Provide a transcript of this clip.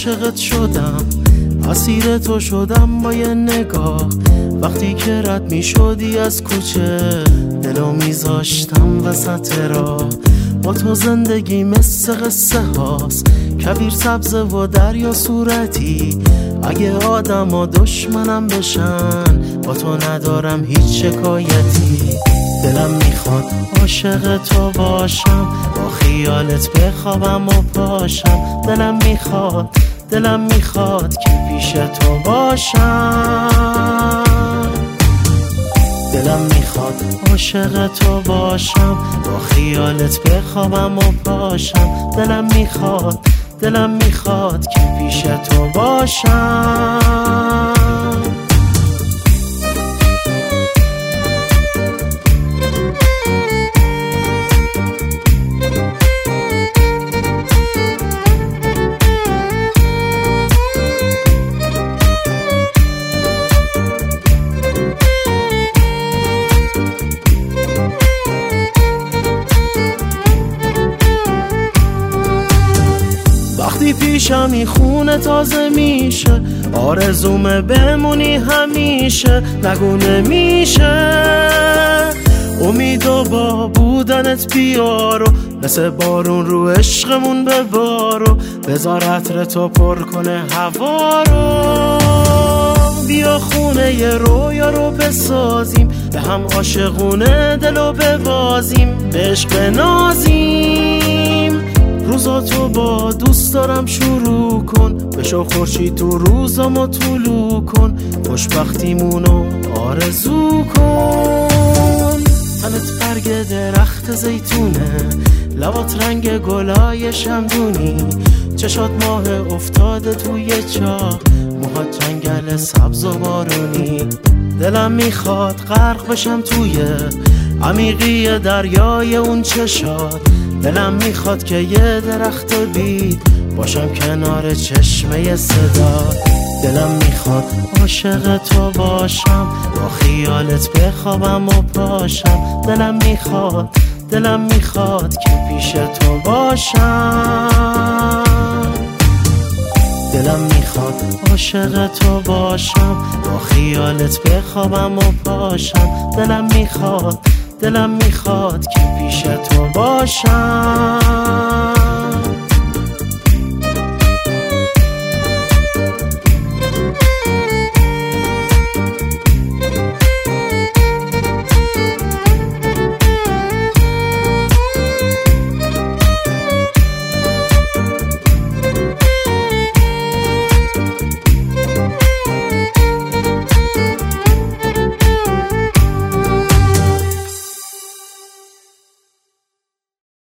عاشقت شدم، اسیر تو شدم با یه نگاه. وقتی که رد می شدی از کوچه دلو میذاشتم وسط راه. با تو زندگی مثل قصه هاست، کویر سبزه و دریا صورتی. اگه آدم ها دشمنم بشن با تو ندارم هیچ شکایتی. دلم میخواد عاشق تو باشم، با خیالت بخوابم و پاشم. دلم میخواد که پیش تو باشم. دلم میخواد عاشق تو باشم، با خیالت بخوابم و پاشم. دلم میخواد که پیش تو باشم. وقتی پیشمی خونه تازه میشه، آرزومه بمونی همیشه. نگو نمیشه، امیدو با بودنت بیارو، مثل بارون رو عشقمون ببارو. بذار عطر تو پر کنه هوا رو. بیا خونه ی رویا رو بسازیم، به هم عاشقونه دلو ببازیم. به عشق بنازیم، روزاتو با دوست دارم شروع کن. بشو خورشید تو روزامو طلوع کن، خوشبختیمونو آرزو کن. تنت برگ درخت زیتونه، لبات رنگ گلای شمدونی. چشات ماه افتاده توی چاه، موهات جنگل سبز و بارونی. دلم میخواد غرق بشم توی عمیقی دریای اون چشات. دلم میخواد که یه درخت بید باشم کنار چشمه صدا. دلم میخواد عاشق تو باشم، با خیالت بخوابم و پاشم. دلم میخواد که پیش تو باشم. دلم میخواد عاشق تو باشم، با خیالت بخوابم و پاشم. دلم میخواد که پیش تو باشم.